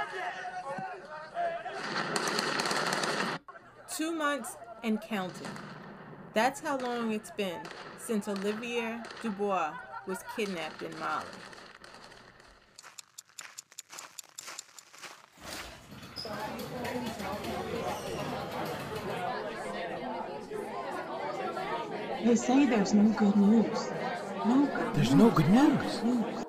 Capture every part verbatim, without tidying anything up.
Two months and counting. That's how long it's been since Olivier Dubois was kidnapped in Mali. They say there's no good news. No good There's news. no good news.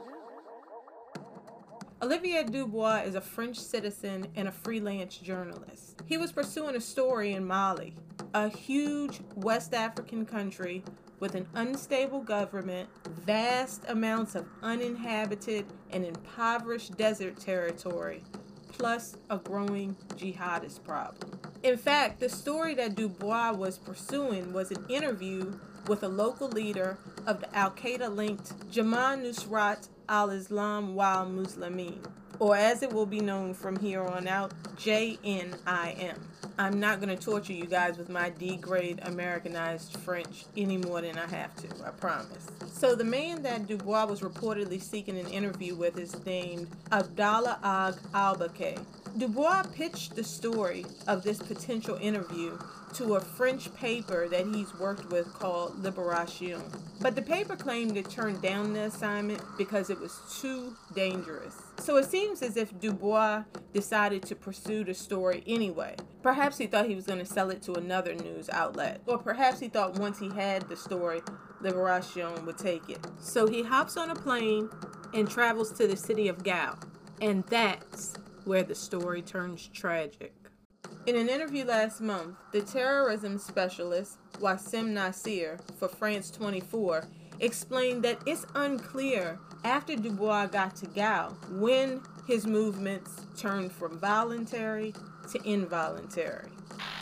Olivier Dubois is a French citizen and a freelance journalist. He was pursuing a story in Mali, a huge West African country with an unstable government, vast amounts of uninhabited and impoverished desert territory, plus a growing jihadist problem. In fact, the story that Dubois was pursuing was an interview with a local leader of the Al-Qaeda-linked Jamaat Nusrat al-Islam wal Muslimin, or as it will be known from here on out, J N I M. I'm not going to torture you guys with my D-grade Americanized French any more than I have to, I promise. So the man that Dubois was reportedly seeking an interview with is named Abdallah Ag Albakay. Dubois pitched the story of this potential interview to a French paper that he's worked with called Libération. But the paper claimed it turned down the assignment because it was too dangerous. So it seems as if Dubois decided to pursue the story anyway. Perhaps he thought he was going to sell it to another news outlet. Or perhaps he thought once he had the story, Libération would take it. So he hops on a plane and travels to the city of Gao. And that's where the story turns tragic. In an interview last month, the terrorism specialist Wassim Nasser for France twenty-four explained that it's unclear after Dubois got to Gao when his movements turned from voluntary to involuntary.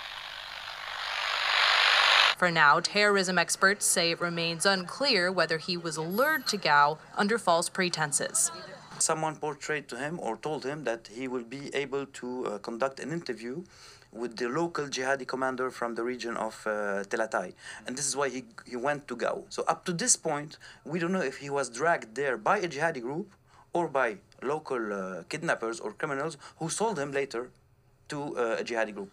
For now, terrorism experts say it remains unclear whether he was lured to Gao under false pretenses. Someone portrayed to him or told him that he will be able to uh, conduct an interview with the local jihadi commander from the region of uh, Telatai. And this is why he, he went to Gao. So up to this point, we don't know if he was dragged there by a jihadi group or by local uh, kidnappers or criminals who sold him later to uh, a jihadi group.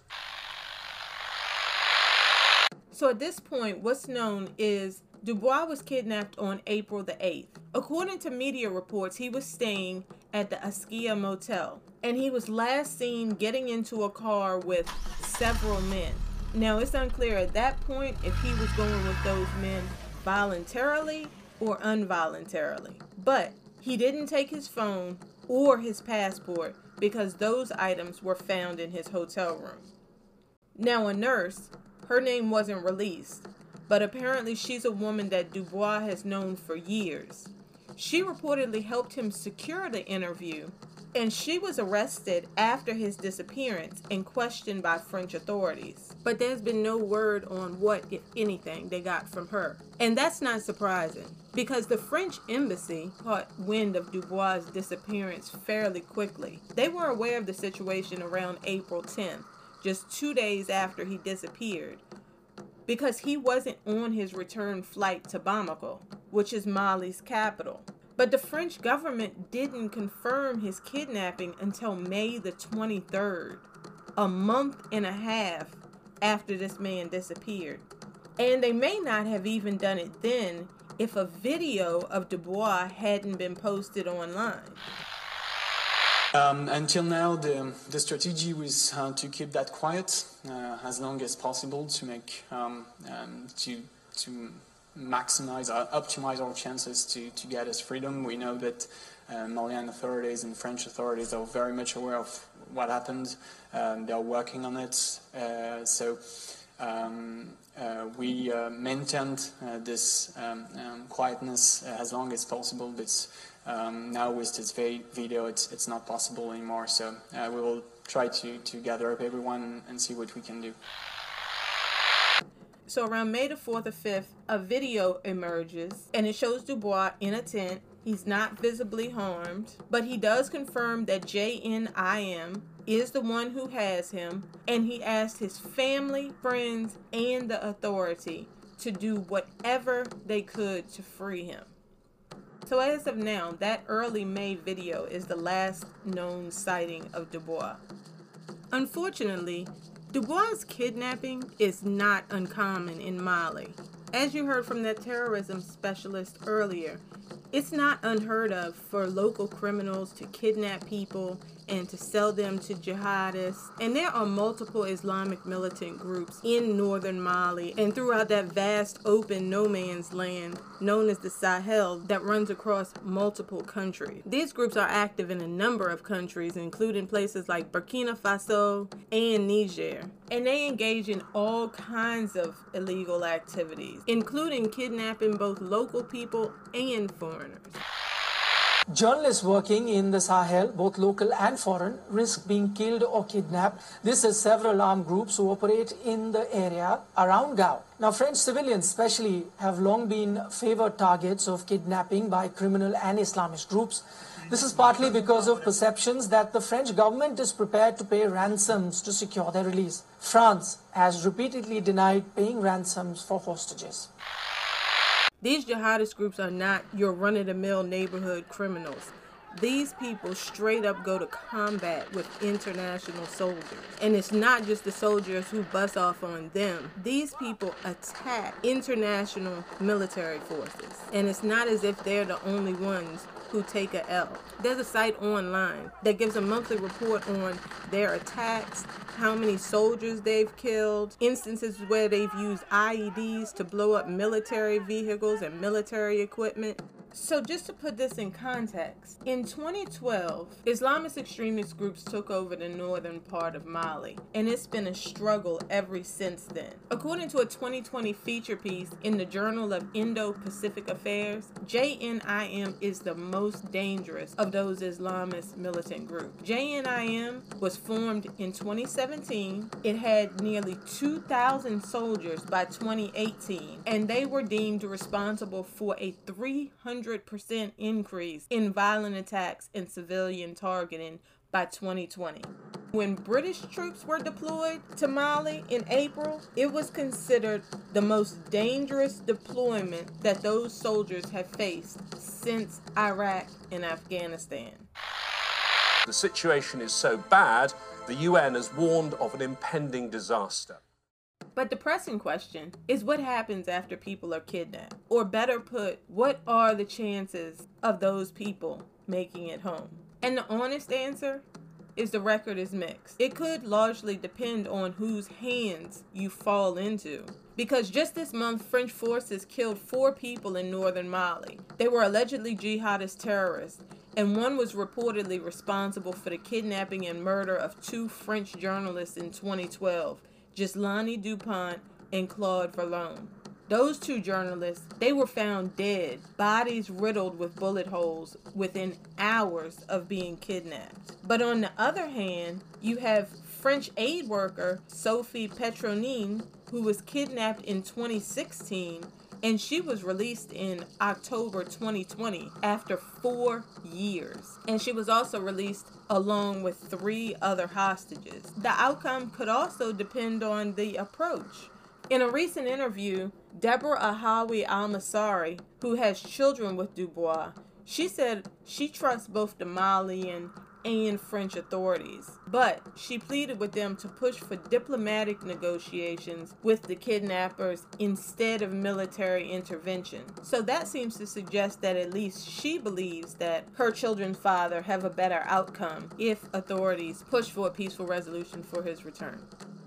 So at this point, what's known is Dubois was kidnapped on April the eighth. According to media reports, he was staying at the Askia Motel, and he was last seen getting into a car with several men. Now, it's unclear at that point if he was going with those men voluntarily or involuntarily. But he didn't take his phone or his passport because those items were found in his hotel room. Now, a nurse, her name wasn't released, but apparently she's a woman that Dubois has known for years. She reportedly helped him secure the interview, and she was arrested after his disappearance and questioned by French authorities. But there's been no word on what, if anything, they got from her. And that's not surprising, because the French embassy caught wind of Dubois' disappearance fairly quickly. They were aware of the situation around April tenth, just two days after he disappeared, because he wasn't on his return flight to Bamako, which is Mali's capital. But the French government didn't confirm his kidnapping until May the twenty-third, a month and a half after this man disappeared. And they may not have even done it then if a video of Dubois hadn't been posted online. Um, until now, the, the strategy was uh, to keep that quiet uh, as long as possible to make um, um, to to maximize, uh, optimize our chances to, to get his freedom. We know that uh, Malian authorities and French authorities are very much aware of what happened. Um, they are working on it. Uh, so um, uh, we uh, maintained uh, this um, um, quietness as long as possible, but Um, now with this video, it's, it's not possible anymore, so uh, we will try to, to gather up everyone and see what we can do. So around May the fourth or fifth, a video emerges, and it shows Dubois in a tent. He's not visibly harmed, but he does confirm that J N I M is the one who has him, and he asked his family, friends, and the authority to do whatever they could to free him. So as of now, that early May video is the last known sighting of Dubois. Unfortunately, Dubois' kidnapping is not uncommon in Mali. As you heard from that terrorism specialist earlier, it's not unheard of for local criminals to kidnap people and to sell them to jihadists. And there are multiple Islamic militant groups in northern Mali and throughout that vast open no man's land known as the Sahel that runs across multiple countries. These groups are active in a number of countries, including places like Burkina Faso and Niger. And they engage in all kinds of illegal activities, including kidnapping both local people and foreigners. Journalists working in the Sahel, both local and foreign, risk being killed or kidnapped. This is several armed groups who operate in the area around Gao. Now, French civilians especially have long been favored targets of kidnapping by criminal and Islamist groups. This is partly because of perceptions that the French government is prepared to pay ransoms to secure their release. France has repeatedly denied paying ransoms for hostages. These jihadist groups are not your run-of-the-mill neighborhood criminals. These people straight up go to combat with international soldiers. And it's not just the soldiers who bust off on them. These people attack international military forces. And it's not as if they're the only ones who take a L. There's a site online that gives a monthly report on their attacks, how many soldiers they've killed, instances where they've used I E Ds to blow up military vehicles and military equipment. So just to put this in context, in twenty twelve, Islamist extremist groups took over the northern part of Mali, and it's been a struggle ever since then. According to a twenty twenty feature piece in the Journal of Indo-Pacific Affairs, J N I M is the most dangerous of those Islamist militant groups. J N I M was formed in twenty seventeen. It had nearly two thousand soldiers by twenty eighteen, and they were deemed responsible for a three hundred percent increase in violent attacks and civilian targeting by twenty twenty. When British troops were deployed to Mali in April, it was considered the most dangerous deployment that those soldiers have faced since Iraq and Afghanistan. The situation is so bad, the U N has warned of an impending disaster. But the pressing question is what happens after people are kidnapped? Or better put, what are the chances of those people making it home? And the honest answer is the record is mixed. It could largely depend on whose hands you fall into. Because just this month, French forces killed four people in northern Mali. They were allegedly jihadist terrorists, and one was reportedly responsible for the kidnapping and murder of two French journalists in twenty twelve. Ghislaine Dupont and Claude Verlon. Those two journalists, they were found dead, bodies riddled with bullet holes within hours of being kidnapped. But on the other hand, you have French aid worker Sophie Petronin, who was kidnapped in twenty sixteen, and she was released in October twenty twenty after four years. And she was also released along with three other hostages. The outcome could also depend on the approach. In a recent interview, Deborah Ahawi Al-Masari, who has children with Dubois, she said she trusts both the Malian and French authorities, but she pleaded with them to push for diplomatic negotiations with the kidnappers instead of military intervention. So that seems to suggest that at least she believes that her children's father have a better outcome if authorities push for a peaceful resolution for his return.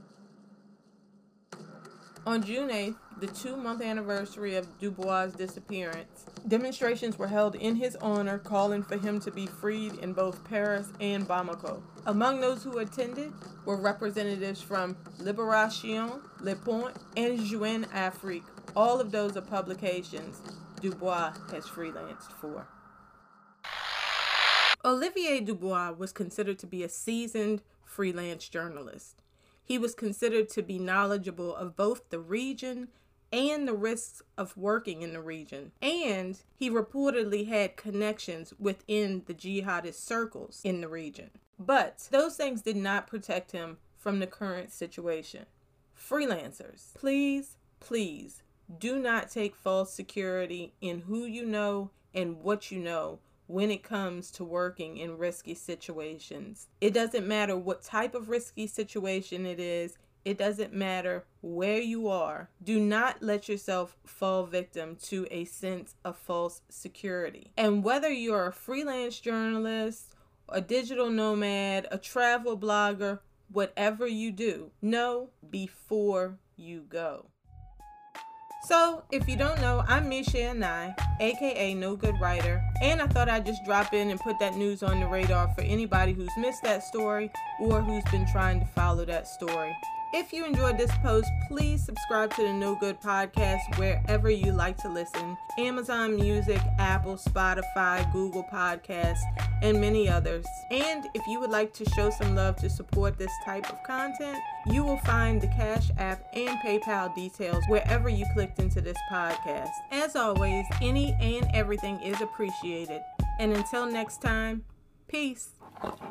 On June eighth, the two-month anniversary of Dubois' disappearance, demonstrations were held in his honor, calling for him to be freed in both Paris and Bamako. Among those who attended were representatives from Libération, Le Point, and Jeune Afrique. All of those are publications Dubois has freelanced for. Olivier Dubois was considered to be a seasoned freelance journalist. He was considered to be knowledgeable of both the region and the risks of working in the region. And he reportedly had connections within the jihadist circles in the region. But those things did not protect him from the current situation. Freelancers, please, please do not take false security in who you know and what you know when it comes to working in risky situations. It doesn't matter what type of risky situation it is. It doesn't matter where you are. Do not let yourself fall victim to a sense of false security. And whether you're a freelance journalist, a digital nomad, a travel blogger, whatever you do, know before you go. So, if you don't know, I'm Misha Nye, aka No Good Writer, and I thought I'd just drop in and put that news on the radar for anybody who's missed that story or who's been trying to follow that story. If you enjoyed this post, please subscribe to the No Good Podcast wherever you like to listen. Amazon Music, Apple, Spotify, Google Podcasts, and many others. And if you would like to show some love to support this type of content, you will find the Cash App and PayPal details wherever you clicked into this podcast. As always, any and everything is appreciated. And until next time, peace.